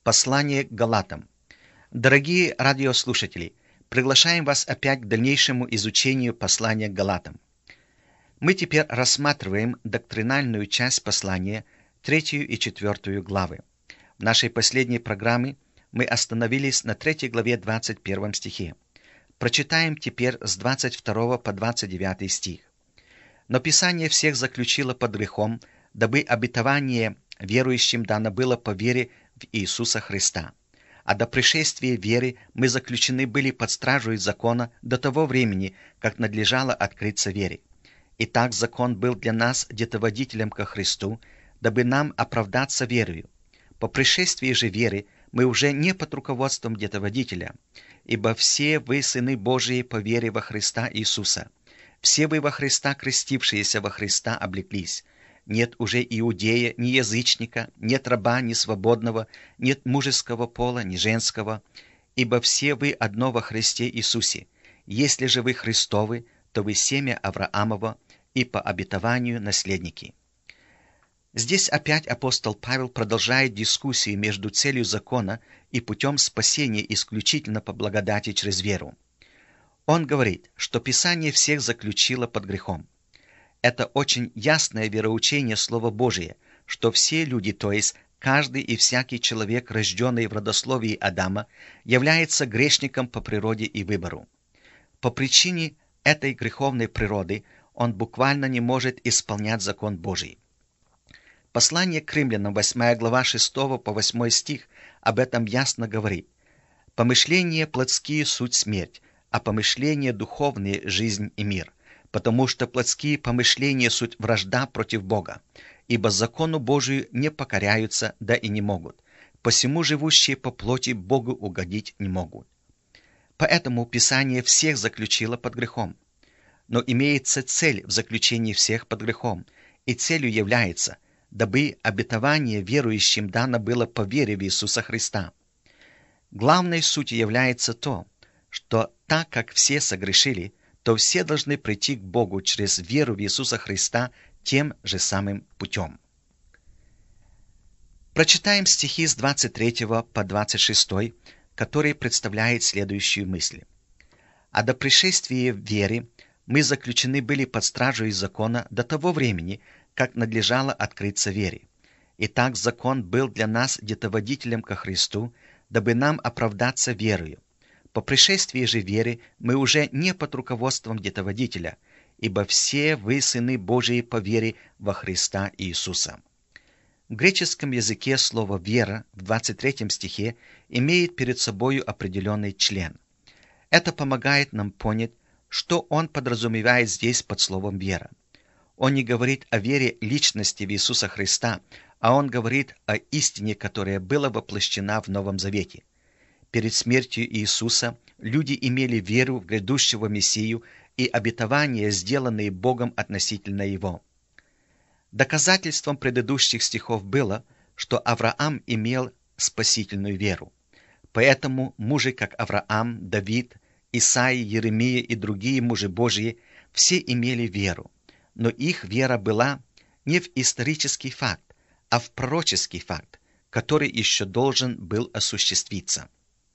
Послание к Галатам. Дорогие радиослушатели, приглашаем вас опять к дальнейшему изучению послания к Галатам. Мы теперь рассматриваем доктринальную часть послания, 3 и 4 главы. В нашей последней программе мы остановились на 3 главе 21 стихе. Прочитаем теперь с 22 по 29 стих. «Но Писание всех заключило под грехом, дабы обетование верующим дано было по вере в Иисуса Христа. А до пришествия веры мы заключены были под стражей закона до того времени, как надлежало открыться вере. Итак, закон был для нас детоводителем ко Христу, дабы нам оправдаться верою. По пришествии же веры мы уже не под руководством детоводителя, ибо все вы сыны Божии по вере во Христа Иисуса. Все вы во Христа, крестившиеся во Христа, облеклись. Нет уже иудея, ни язычника, нет раба, ни свободного, нет мужеского пола, ни женского, ибо все вы одно во Христе Иисусе. Если же вы Христовы, то вы семя Авраамова и по обетованию наследники». Здесь опять апостол Павел продолжает дискуссию между целью закона и путем спасения исключительно по благодати через веру. Он говорит, что Писание всех заключило под грехом. Это очень ясное вероучение Слова Божие, что все люди, то есть каждый и всякий человек, рожденный в родословии Адама, является грешником по природе и выбору. По причине этой греховной природы он буквально не может исполнять закон Божий. Послание к римлянам, 8 глава 6 по 8 стих, об этом ясно говорит. «Помышления плотские суть смерть, а помышления духовные – жизнь и мир. Потому что плотские помышления суть вражда против Бога, ибо закону Божию не покоряются, да и не могут. Посему живущие по плоти Богу угодить не могут». Поэтому Писание всех заключило под грехом. Но имеется цель в заключении всех под грехом, и целью является, дабы обетование верующим дано было по вере в Иисуса Христа. Главной сутью является то, что так как все согрешили, то все должны прийти к Богу через веру в Иисуса Христа тем же самым путем. Прочитаем стихи с 23 по 26, которые представляют следующую мысль. «А до пришествия веры мы заключены были под стражей закона до того времени, как надлежало открыться вере. Итак, закон был для нас детоводителем ко Христу, дабы нам оправдаться верою. По пришествии же веры мы уже не под руководством детоводителя, ибо все вы сыны Божии по вере во Христа Иисуса». В греческом языке слово «вера» в 23 стихе имеет перед собою определенный член. Это помогает нам понять, что он подразумевает здесь под словом «вера». Он не говорит о вере личности в Иисуса Христа, а он говорит о истине, которая была воплощена в Новом Завете. Перед смертью Иисуса люди имели веру в грядущего Мессию и обетования, сделанные Богом относительно Его. Доказательством предыдущих стихов было, что Авраам имел спасительную веру. Поэтому мужи, как Авраам, Давид, Исаия, Еремия и другие мужи Божьи, все имели веру. Но их вера была не в исторический факт, а в пророческий факт, который еще должен был осуществиться.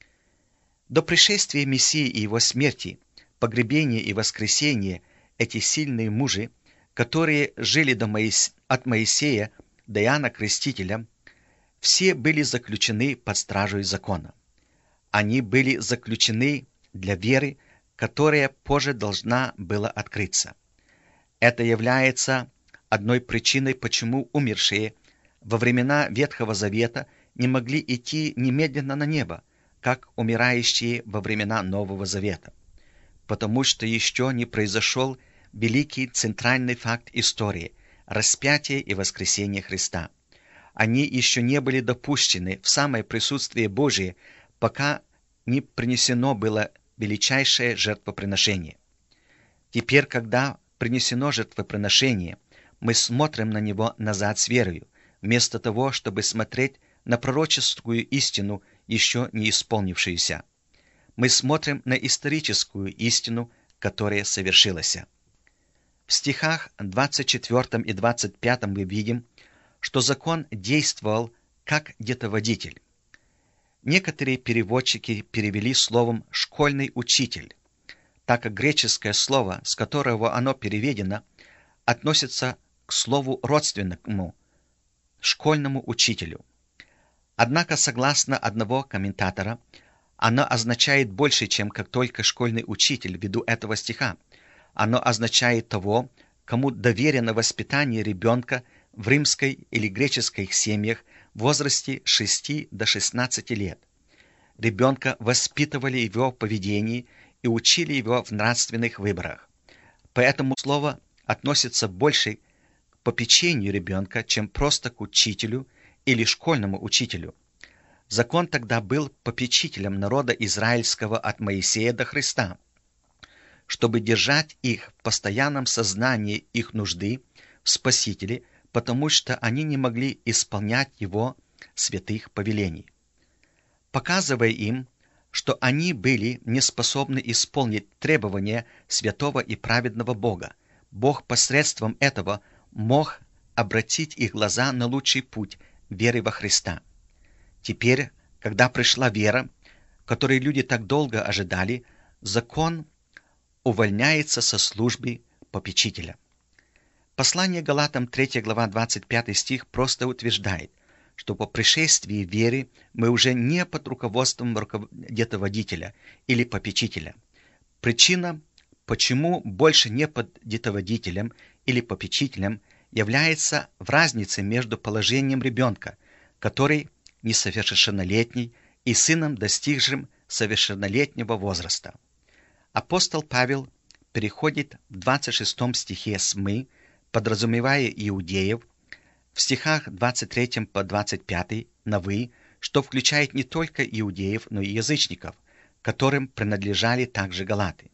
До пришествия Мессии и его смерти, погребения и воскресения эти сильные мужи, которые жили от Моисея до Иоанна Крестителя, все были заключены под стражей закона. Они были заключены для веры, которая позже должна была открыться. Это является одной причиной, почему умершие во времена Ветхого Завета не могли идти немедленно на небо, как умирающие во времена Нового Завета, потому что еще не произошел великий центральный факт истории – распятие и воскресение Христа. Они еще не были допущены в самое присутствие Божие, пока не принесено было величайшее жертвоприношение. Теперь, когда принесено жертвоприношение, мы смотрим на него назад с верою, вместо того, чтобы смотреть на пророческую истину, еще не исполнившуюся. Мы смотрим на историческую истину, которая совершилась. В стихах 24 и 25 мы видим, что закон действовал как детоводитель. Некоторые переводчики перевели словом «школьный учитель», так как греческое слово, с которого оно переведено, относится к слову родственному «школьному учителю». Однако, согласно одного комментатора, оно означает больше, чем как только школьный учитель ввиду этого стиха. Оно означает того, кому доверено воспитание ребенка в римской или греческой семьях в возрасте 6 до 16 лет. Ребенка воспитывали в его поведении и учили его в нравственных выборах. Поэтому слово относится больше к попечению ребенка, чем просто к учителю или школьному учителю. Закон тогда был попечителем народа израильского от Моисея до Христа, чтобы держать их в постоянном сознании их нужды в Спасителе, потому что они не могли исполнять его святых повелений. Показывая им, что они были не способны исполнить требования святого и праведного Бога, Бог посредством этого мог обратить их глаза на лучший путь веры во Христа. Теперь, когда пришла вера, которой люди так долго ожидали, закон увольняется со службы попечителя. Послание Галатам 3 глава 25 стих просто утверждает, что по пришествии веры мы уже не под руководством детоводителя или попечителя. Причина, почему больше не под детоводителем или попечителем, является в разнице между положением ребенка, который несовершеннолетний, и сыном, достигшим совершеннолетнего возраста. Апостол Павел переходит в 26 стихе с «мы», подразумевая иудеев, в стихах 23 по 25 на «вы», что включает не только иудеев, но и язычников, которым принадлежали также галаты.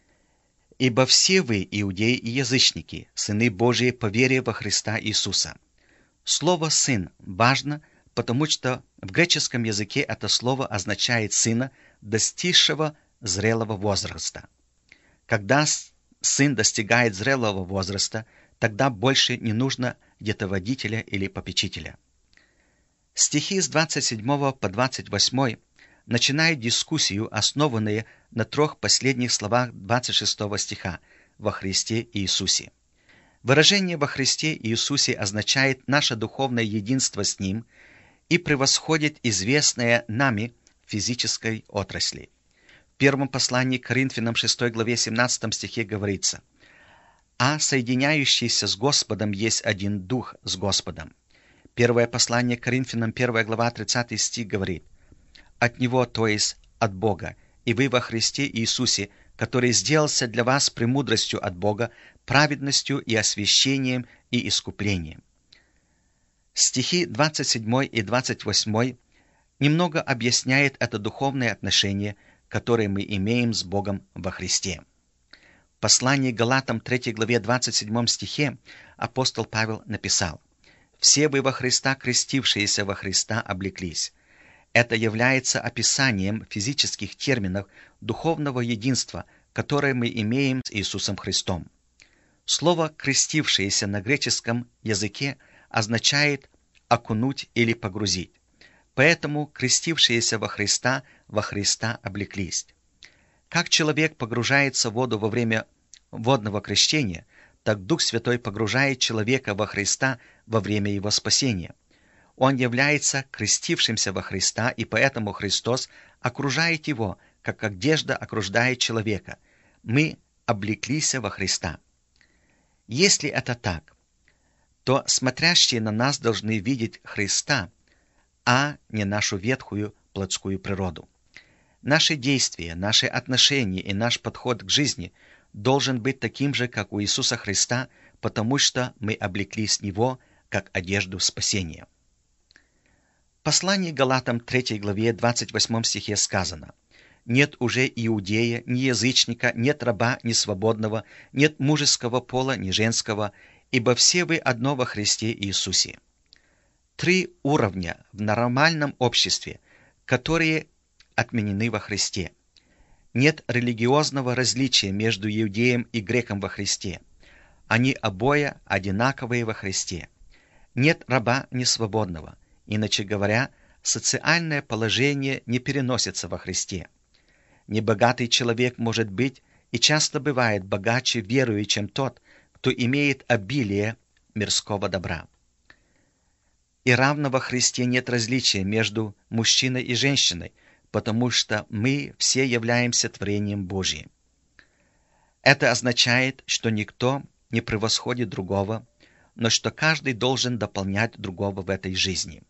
«Ибо все вы, иудеи и язычники, сыны Божии по вере во Христа Иисуса». Слово «сын» важно, потому что в греческом языке это слово означает сына, достигшего зрелого возраста. Когда сын достигает зрелого возраста, тогда больше не нужно детоводителя или попечителя. Стихи с 27 по 28 начинают дискуссию, основанную на 3 последних словах 26 стиха «во Христе Иисусе». Выражение «во Христе Иисусе» означает наше духовное единство с Ним и превосходит известное нами в физической отрасли. В первом послании к Коринфянам 6 главе 17 стихе говорится: «А соединяющийся с Господом есть один Дух с Господом». Первое послание к Коринфянам 1 глава 30 стих говорит: «От Него, то есть от Бога, и вы во Христе Иисусе, который сделался для вас премудростью от Бога, праведностью и освящением и искуплением». Стихи 27 и 28 немного объясняет это духовное отношение, которое мы имеем с Богом во Христе. В послании Галатам 3 главе 27 стихе апостол Павел написал: «Все вы во Христа, крестившиеся во Христа, облеклись». Это является описанием физических терминов духовного единства, которое мы имеем с Иисусом Христом. Слово «крестившиеся» на греческом языке означает окунуть или погрузить. Поэтому крестившиеся во Христа облеклись. Как человек погружается в воду во время водного крещения, так Дух Святой погружает человека во Христа во время его спасения. Он является крестившимся во Христа, и поэтому Христос окружает его, как одежда окружает человека. Мы облеклись во Христа. Если это так, то смотрящие на нас должны видеть Христа, а не нашу ветхую плотскую природу. Наши действия, наши отношения и наш подход к жизни должен быть таким же, как у Иисуса Христа, потому что мы облеклись в Него, как одежду спасения. В послании Галатам 3 главе 28 стихе сказано: «Нет уже иудея, ни язычника, нет раба, ни свободного, нет мужеского пола, ни женского, ибо все вы одно во Христе Иисусе». 3 уровня в нормальном обществе, которые отменены во Христе. Нет религиозного различия между иудеем и греком во Христе. Они обои одинаковые во Христе. Нет раба ни свободного. Иначе говоря, социальное положение не переносится во Христе. Небогатый человек может быть и часто бывает богаче верою, чем тот, кто имеет обилие мирского добра. И равно во Христе нет различия между мужчиной и женщиной, потому что мы все являемся творением Божьим. Это означает, что никто не превосходит другого, но что каждый должен дополнять другого в этой жизни.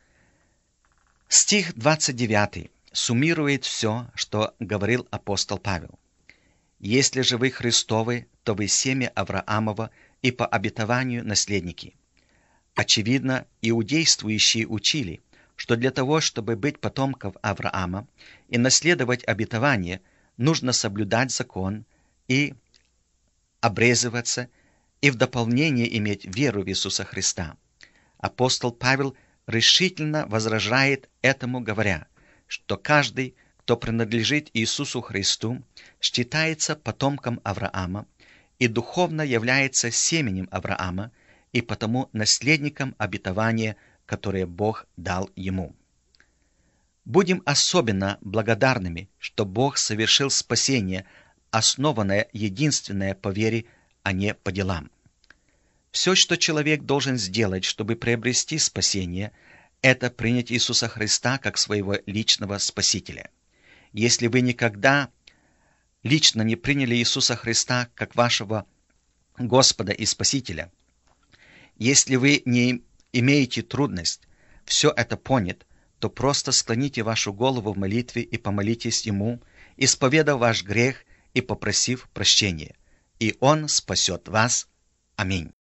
Стих 29 суммирует все, что говорил апостол Павел. «Если же вы Христовы, то вы семя Авраамова и по обетованию наследники». Очевидно, иудействующие учили, что для того, чтобы быть потомком Авраама и наследовать обетование, нужно соблюдать закон и обрезываться, и в дополнение иметь веру в Иисуса Христа. Апостол Павел решительно возражает этому, говоря, что каждый, кто принадлежит Иисусу Христу, считается потомком Авраама и духовно является семенем Авраама и потому наследником обетования, которое Бог дал ему. Будем особенно благодарными, что Бог совершил спасение, основанное единственное по вере, а не по делам. Все, что человек должен сделать, чтобы приобрести спасение, это принять Иисуса Христа как своего личного Спасителя. Если вы никогда лично не приняли Иисуса Христа как вашего Господа и Спасителя, если вы не имеете трудность все это понять, то просто склоните вашу голову в молитве и помолитесь Ему, исповедав ваш грех и попросив прощения, и Он спасет вас. Аминь.